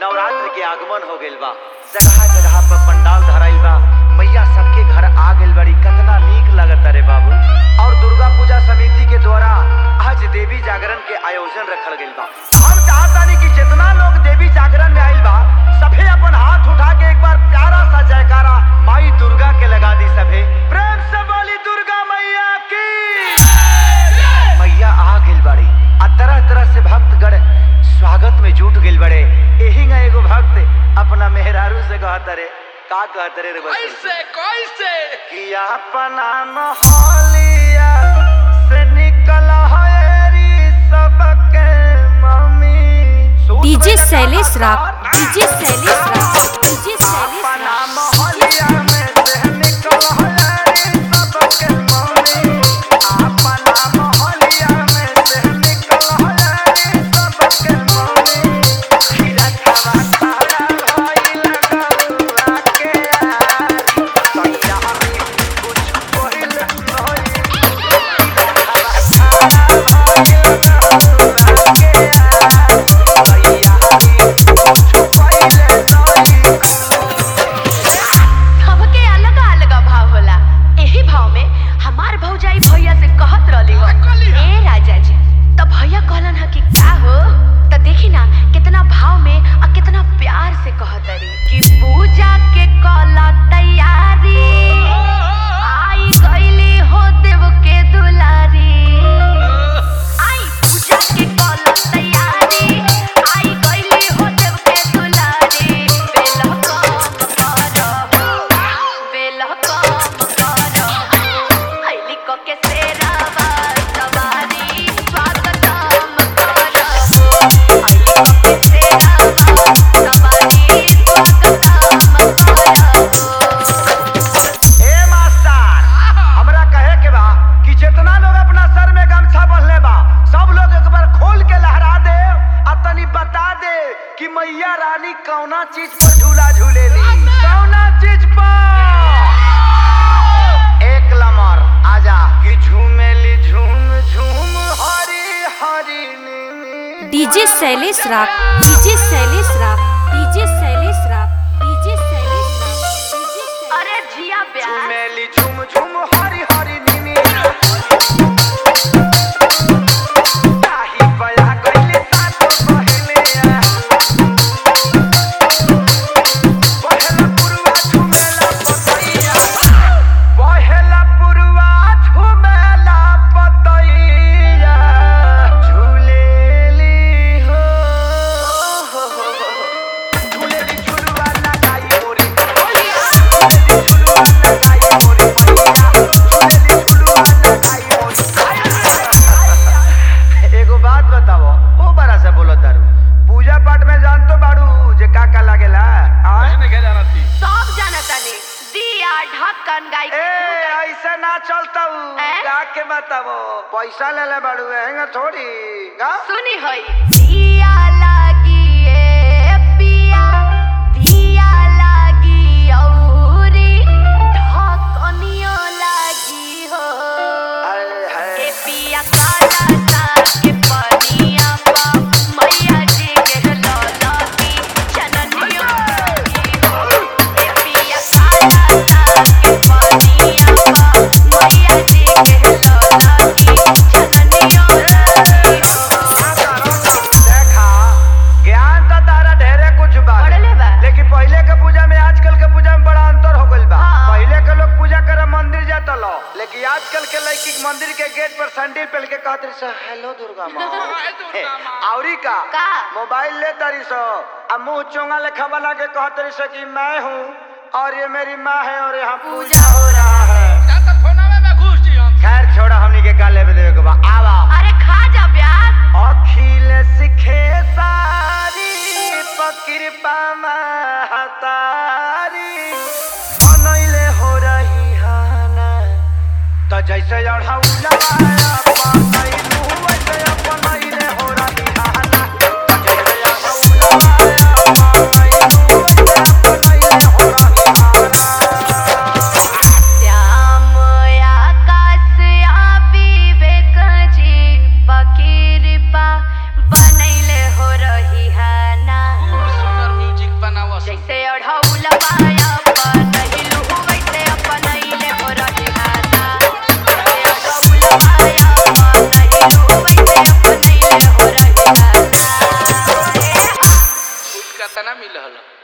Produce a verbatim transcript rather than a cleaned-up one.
नवरात्र के आगमन हो गइल बा। जगह जगह पर पंडाल धराइल बा। मैया सबके घर आ गइल बड़ी। कितना नीक लगता रे बाबू। और दुर्गा पूजा समिति के द्वारा आज देवी जागरण के आयोजन रखल गइल बा। हम चाहतानी कि जितना लोग देवी जागरण में आइल बा सभे अपन हाथ उठा के एक बार प्यारा सा जयकारा माई दुर्गा के लगा दी। सभे प्रेम से बोली दुर्गा मैया की। मैया आ गइल बड़ी आ तरह तरह से भक्तगण स्वागत में जुट गइल बड़े। एही ना एगो भक्त अपना मेहरारू से कहत रे का कहत रे रे कैसे कैसे कि अपना मोहलिया से निकल हरी सबके मम्मी। डीजे शैलेश राग डीजे शैलेश राग डीजे शैलेश अपना मोहलिया में से निकल हरी सबके मम्मी। अपना मोहलिया में से निकल हरी सबके मम्मी। खीरा खावा खारा होई लगौआ के यार सैया हमी कुछ कोइल होई। खीरा खावा खारा होई लगौआ के यार सैया हमी कुछ कोइल होई। सबके अलग अलग भाव होला। एही भाव में हमार भौजाई भैया से कहत रहली हो ए राजा जी तो भैया कहलन ह कि का हो तो देखी ना कितना भाव में और कितना प्यार से कहत रे कि पूजा के कला तैयारी आई गईली हो देव के दुलारी। आई पूजा के कला तैयारी आई गईली हो देव के दुलारी। बेला काम करहो बेला काम करहो आईली क के सेरावा सवारी स्वागतम करहो आईली क के सेरावा सवारी स्वागतम करहो। ए मास्टर हमरा कहे के बा कि जितना लोग अपना सर में गमछा बंधले बा सब लोग एक बार खोल के लहरा दे आ तनी बता दे कि मैया रानी कौना चीज पर झूला झूलेली। कौना चीज पर? एक लमर आजा कि झूमेली झूम झूम हरी हरी नीनी। डीजे शैलेश राग डीजे शैलेश राग डीजे शैलेश राग डीजे शैलेश राग डीजे अरे जिया प्यार झूमेली झूम झूम हरी हरी नीनी। ताही बया गइली सातो बहेलिया। बहेला पुरवा झूमेला पतैया। बहेला पुरवा झूमेला पतैया। झूलेली हो झूलेली झुलवा लगाई मोरी मैया। झूलेली झुलवा लगाई मोरी मैया। झूलेली झुलवा लगाई मोरी। एगो बात बताओ ओ बड़ा से बोलो दारू पूजा पाठ में जान तो बाड़ू जे का का लागेला। आय नहीं क्या जाना थी सब जानता नहीं दिया ढक्कन गाय ए ऐसे ना चलता हूँ हैं? का के बताओ पैसा ले ले बाड़ू हैंगा थोड़ी का सुनी होई दिया लागी ए पिया दिया लागी औरी ढक्कनियो लागी हो हाय ए हाय पिया काला सा के पनिया पा मैया जी के लौला की जननियो लागी हो ए पिया काला सा के पनिया पा मैया जी के लौला की जननियो लागी हो। देखा ज्ञान तो तारा ढेरे कुछ बा पढ़ले बा। लेकिन पहले के पूजा में आजकल के पूजा में बड़ा अंतर हो गइल बा। हाँ। पहले के लोग पूजा करे मंदिर जाता लो लेकिन आजकल के लड़की मंदिर के गेट पर सैंडल पहन के कहत रही सो हेलो दुर्गा माँ। हाय दुर्गा माँ। औरी का का? मोबाइल ले तारी सो अब मुंह चोंगा लेखा बना के कहत रही सो कि मैं हूँ और ये मेरी माँ है और यहाँ पूजा हो रहा है। क्या तो फोनावे में घुस जी हम खैर छोड़ा हमनी के का लेवे देवे के बा आवा। अरे खा जा प्याज अखिल सिखे सारी पकिरपा महतारी बनैले हो रही हाना तो जैसे अढ़ौला पतैलू वैसे बनैले हो रही हाना तो जैसे अढ़ौला पतैलू वैसे बनैले हो रही हाना। श्याम आकाश आ विवेक जी पकिरपा बनैले हो रही है ना। खूब सुंदर कितना मिलल